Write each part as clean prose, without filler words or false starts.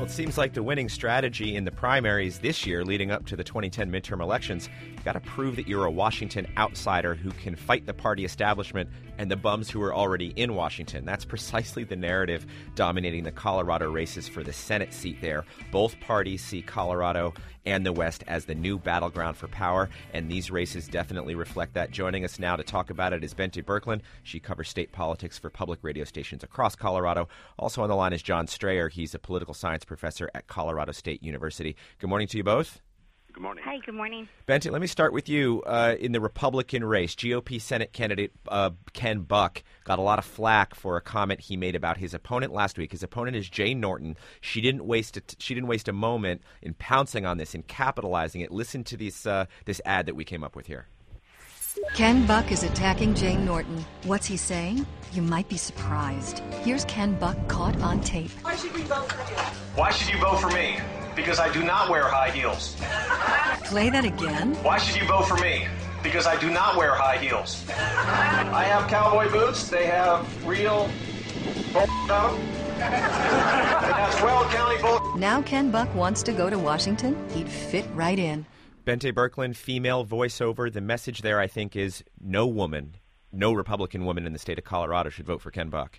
Well, it seems like the winning strategy in the primaries this year leading up to the 2010 midterm elections, you've got to prove that you're a Washington outsider who can fight the party establishment and the bums who are already in Washington. That's precisely the narrative dominating the Colorado races for the Senate seat there. Both parties see Colorado and the West as the new battleground for power, and these races definitely reflect that. Joining us now to talk about it is Bente Birkeland. She covers state politics for public radio stations across Colorado. Also on the line is John Strayer. He's a political science professor at Colorado State University. Good morning to you both. Good morning. Hi, good morning. Bente, let me start with you. In the Republican race, GOP Senate candidate Ken Buck got a lot of flack for a comment he made about his opponent last week. His opponent is Jane Norton. She didn't waste a moment in pouncing on this and capitalizing it. Listen to this ad that we came up with here. Ken Buck is attacking Jane Norton. What's he saying? You might be surprised. Here's Ken Buck caught on tape. Why should we vote for you? Why should you vote for me? Because I do not wear high heels. Play that again. Why should you vote for me? Because I do not wear high heels. I have cowboy boots. They have real bull on them. It has Weld County bull. Now Ken Buck wants to go to Washington. He'd fit right in. Bente Birkeland, female voiceover. The message there, I think, is no Republican woman in the state of Colorado should vote for Ken Buck.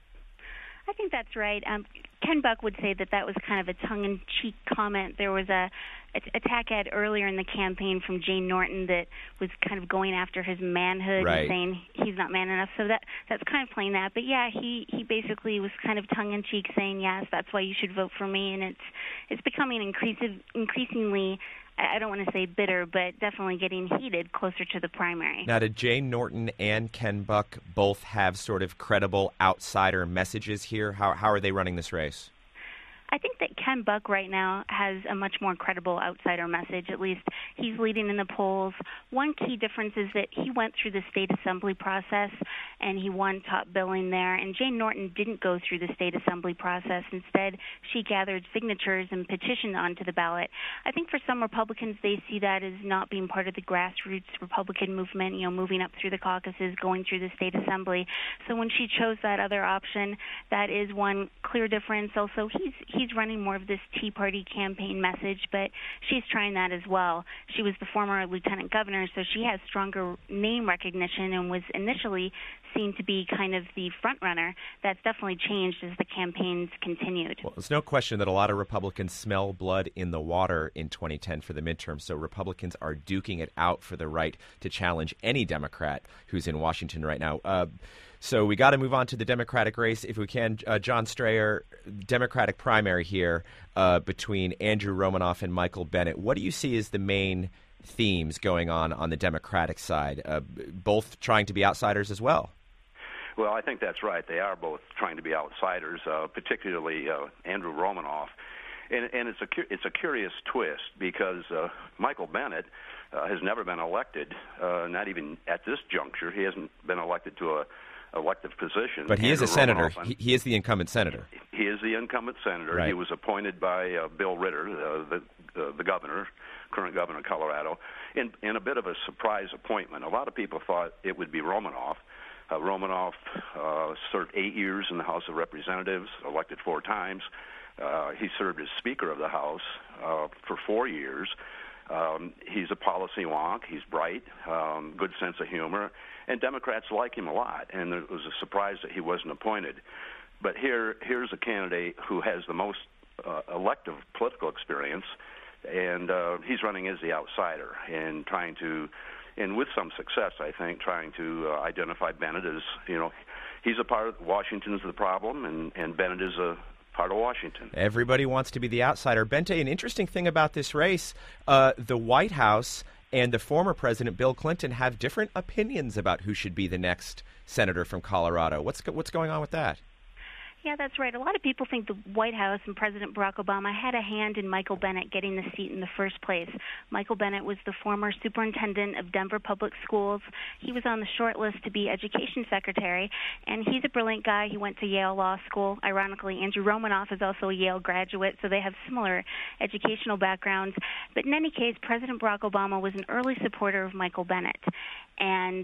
I think that's right. Ken Buck would say that was kind of a tongue-in-cheek comment. There was a attack ad earlier in the campaign from Jane Norton that was kind of going after his manhood right. and saying he's not man enough. So that's kind of playing that. But yeah, he basically was kind of tongue-in-cheek saying, yes, that's why you should vote for me. And it's becoming increasingly, I don't want to say bitter, but definitely getting heated closer to the primary. Now, did Jane Norton and Ken Buck both have sort of credible outsider messages here? How are they running this race? I think that Ken Buck right now has a much more credible outsider message. At least he's leading in the polls. One key difference is that he went through the state assembly process and he won top billing there. And Jane Norton didn't go through the state assembly process. Instead, she gathered signatures and petitioned onto the ballot. I think for some Republicans, they see that as not being part of the grassroots Republican movement, moving up through the caucuses, going through the state assembly. So when she chose that other option, that is one clear difference. Also, he's running more of this Tea Party campaign message, but she's trying that as well. She was the former lieutenant governor, so she has stronger name recognition and was initially seen to be kind of the front runner. That's definitely changed as the campaigns continued. Well, there's no question that a lot of Republicans smell blood in the water in 2010 for the midterm, so Republicans are duking it out for the right to challenge any Democrat who's in Washington right now. So we got to move on to the Democratic race if we can. John Strayer, Democratic primary here between Andrew Romanoff and Michael Bennet. What do you see as the main themes going on the Democratic side? Both trying to be outsiders as well. Well, I think that's right. They are both trying to be outsiders, particularly Andrew Romanoff. And it's a curious twist because Michael Bennet has never been elected, not even at this juncture. He hasn't been elected to a elective position. But he is a senator. He is the incumbent senator. He is the incumbent senator. Right. He was appointed by Bill Ritter, the governor, current governor of Colorado, in a bit of a surprise appointment. A lot of people thought it would be Romanoff. Romanoff served 8 years in the House of Representatives, elected 4 times. He served as Speaker of the House for 4 years. He's a policy wonk. He's bright, good sense of humor, and Democrats like him a lot. And it was a surprise that he wasn't appointed. But here's a candidate who has the most elective political experience, and he's running as the outsider and trying to, and with some success, I think, trying to identify Bennet as, he's a part of Washington's the problem, and Bennet is a part of Washington. Everybody wants to be the outsider. Bente, an interesting thing about this race, the White House and the former President Bill Clinton have different opinions about who should be the next senator from Colorado. What's going on with that? Yeah, that's right. A lot of people think the White House and President Barack Obama had a hand in Michael Bennet getting the seat in the first place. Michael Bennet was the former superintendent of Denver Public Schools. He was on the short list to be education secretary, and he's a brilliant guy. He went to Yale Law School. Ironically, Andrew Romanoff is also a Yale graduate, so they have similar educational backgrounds. But in any case, President Barack Obama was an early supporter of Michael Bennet. And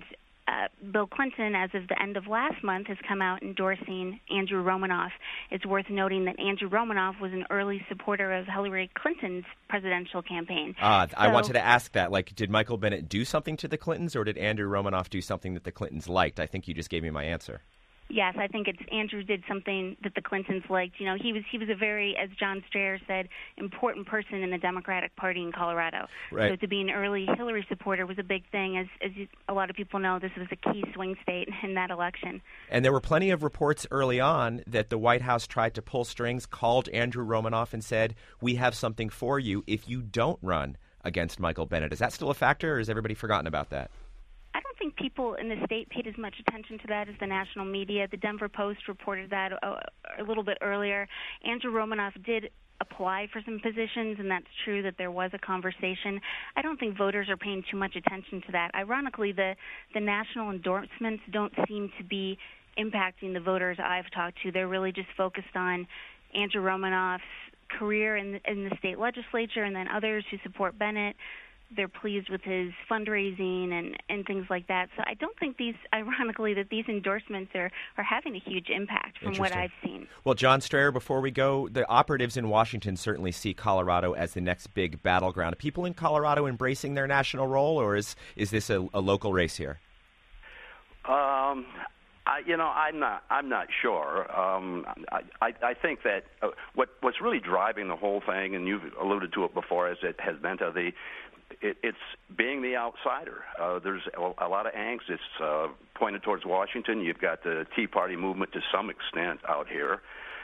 Bill Clinton, as of the end of last month, has come out endorsing Andrew Romanoff. It's worth noting that Andrew Romanoff was an early supporter of Hillary Clinton's presidential campaign. I wanted to ask that. Like, did Michael Bennet do something to the Clintons, or did Andrew Romanoff do something that the Clintons liked? I think you just gave me my answer. Yes, I think Andrew did something that the Clintons liked. You know, he was a very, as John Strayer said, important person in the Democratic Party in Colorado. Right. So to be an early Hillary supporter was a big thing. A lot of people know, this was a key swing state in that election. And there were plenty of reports early on that the White House tried to pull strings, called Andrew Romanoff and said, "We have something for you if you don't run against Michael Bennet." Is that still a factor, or has everybody forgotten about that? I don't think people in the state paid as much attention to that as the national media. The Denver Post reported that a little bit earlier. Andrew Romanoff did apply for some positions, and that's true that there was a conversation. I don't think voters are paying too much attention to that. Ironically, the national endorsements don't seem to be impacting the voters I've talked to. They're really just focused on Andrew Romanoff's career in the state legislature, and then others who support Bennett. They're pleased with his fundraising and things like that. So I don't think ironically, that these endorsements are having a huge impact from what I've seen. Well, John Strayer, before we go, the operatives in Washington certainly see Colorado as the next big battleground. Are people in Colorado embracing their national role, or is this a local race here? I'm not sure. I think that what's really driving the whole thing, and you've alluded to it before, as it has been to it's being the outsider. There's a lot of angst. It's pointed towards Washington. You've got the Tea Party movement to some extent out here,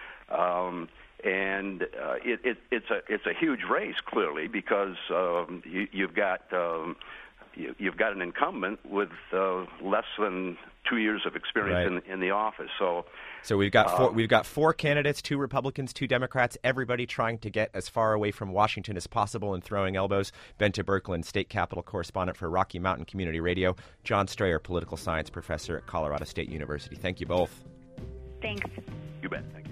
and it's a huge race, clearly, because you've got an incumbent with less than 2 years of experience in the office. So we've got four candidates, 2 Republicans, 2 Democrats, everybody trying to get as far away from Washington as possible and throwing elbows. Bente Birkeland, state capitol correspondent for Rocky Mountain Community Radio. John Strayer, political science professor at Colorado State University. Thank you both. Thanks. You bet. Thank you.